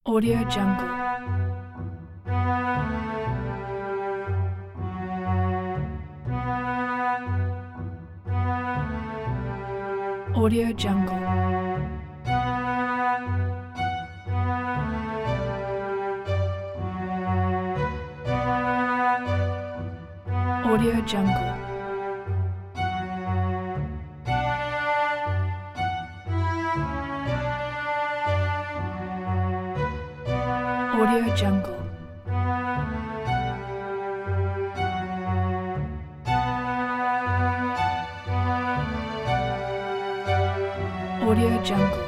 Audio Jungle. Audio Jungle. Audio Jungle. Audio Jungle. Audio Jungle.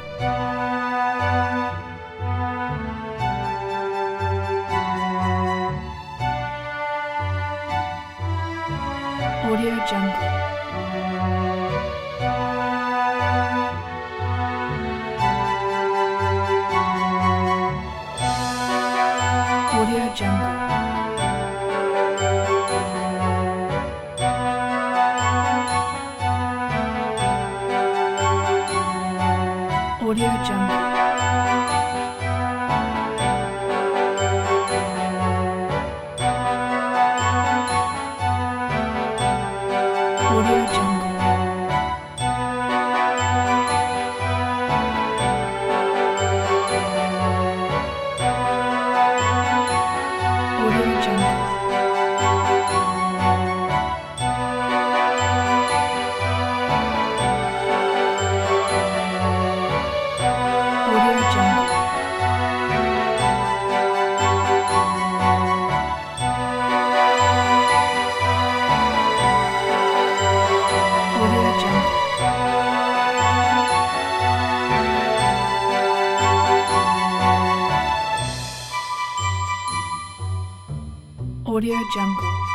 Audio Jungle. Audio Jungle. Audio Jungle. Audio Jungle. Audio Jungle. Audio Jungle. Audio Jungle. Audio Jungle.